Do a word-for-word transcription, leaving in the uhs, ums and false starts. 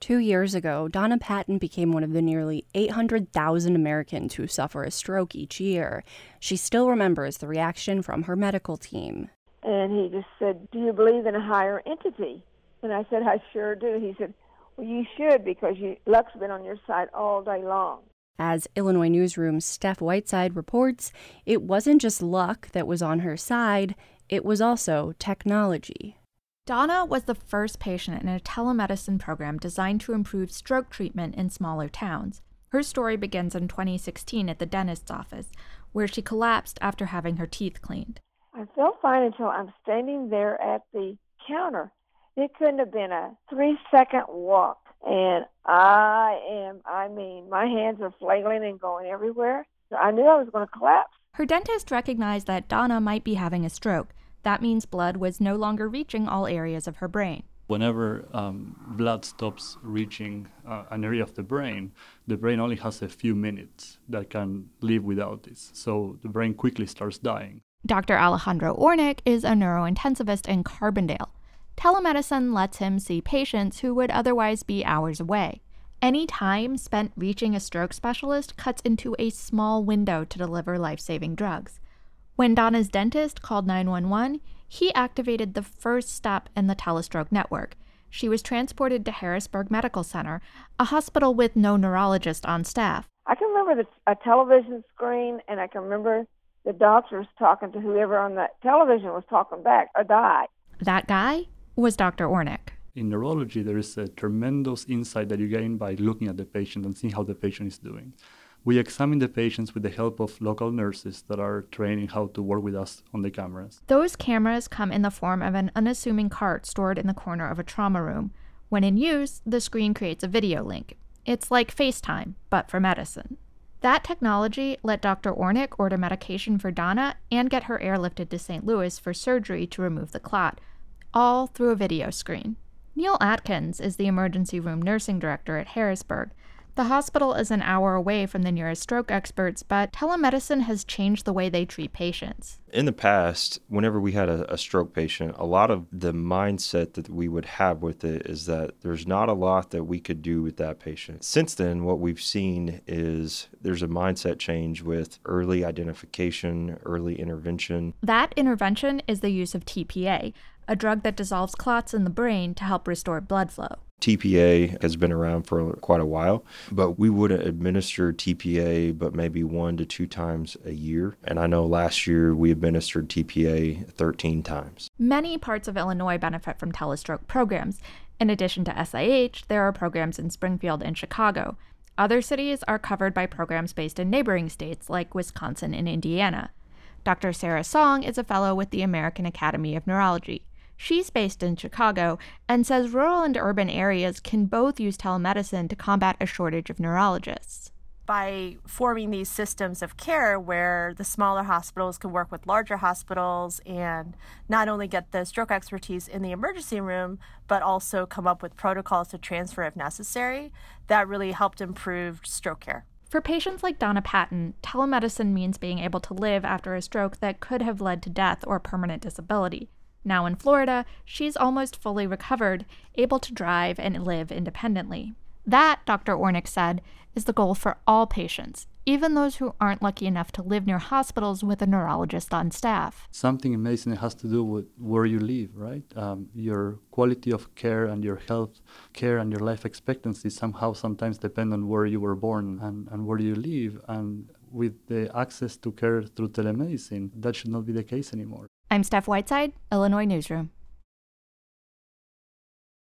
Two years ago, Donna Patton became one of the nearly eight hundred thousand Americans who suffer a stroke each year. She still remembers the reaction from her medical team. And he just said, "Do you believe in a higher entity?" And I said, "I sure do." He said, "Well, you should, because you, luck's been on your side all day long." As Illinois Newsroom's Steph Whiteside reports, it wasn't just luck that was on her side, it was also technology. Donna was the first patient in a telemedicine program designed to improve stroke treatment in smaller towns. Her story begins in twenty sixteen at the dentist's office, where she collapsed after having her teeth cleaned. I felt fine until I'm standing there at the counter. It couldn't have been a three-second walk. And I am, I mean, my hands are flailing and going everywhere. I knew I was going to collapse. Her dentist recognized that Donna might be having a stroke. That means blood was no longer reaching all areas of her brain. Whenever um, blood stops reaching uh, an area of the brain, the brain only has a few minutes that can live without this. So the brain quickly starts dying. Doctor Alejandro Ornick is a neurointensivist in Carbondale. Telemedicine lets him see patients who would otherwise be hours away. Any time spent reaching a stroke specialist cuts into a small window to deliver life-saving drugs. When Donna's dentist called nine one one, he activated the first step in the telestroke network. She was transported to Harrisburg Medical Center, a hospital with no neurologist on staff. I can remember the, a television screen, and I can remember the doctors talking to whoever on that television was talking back, a guy. That guy was Doctor Ornick. In neurology, there is a tremendous insight that you gain by looking at the patient and seeing how the patient is doing. We examine the patients with the help of local nurses that are trained in how to work with us on the cameras. Those cameras come in the form of an unassuming cart stored in the corner of a trauma room. When in use, the screen creates a video link. It's like FaceTime, but for medicine. That technology let Doctor Ornick order medication for Donna and get her airlifted to Saint Louis for surgery to remove the clot, all through a video screen. Neil Atkins is the emergency room nursing director at Harrisburg. The hospital is an hour away from the nearest stroke experts, but telemedicine has changed the way they treat patients. In the past, whenever we had a, a stroke patient, a lot of the mindset that we would have with it is that there's not a lot that we could do with that patient. Since then, what we've seen is there's a mindset change with early identification, early intervention. That intervention is the use of T P A, a drug that dissolves clots in the brain to help restore blood flow. T P A has been around for quite a while, but we wouldn't administer T P A but maybe one to two times a year. And I know last year we administered T P A thirteen times. Many parts of Illinois benefit from telestroke programs. In addition to S I H, there are programs in Springfield and Chicago. Other cities are covered by programs based in neighboring states like Wisconsin and Indiana. Doctor Sarah Song is a fellow with the American Academy of Neurology. She's based in Chicago and says rural and urban areas can both use telemedicine to combat a shortage of neurologists. By forming these systems of care where the smaller hospitals can work with larger hospitals and not only get the stroke expertise in the emergency room, but also come up with protocols to transfer if necessary, that really helped improve stroke care. For patients like Donna Patton, telemedicine means being able to live after a stroke that could have led to death or permanent disability. Now in Florida, she's almost fully recovered, able to drive and live independently. That, Doctor Ornick said, is the goal for all patients, even those who aren't lucky enough to live near hospitals with a neurologist on staff. Something amazing has to do with where you live, right? Um, your quality of care and your health care and your life expectancy somehow sometimes depend on where you were born and, and where you live. And with the access to care through telemedicine, that should not be the case anymore. I'm Steph Whiteside, Illinois Newsroom.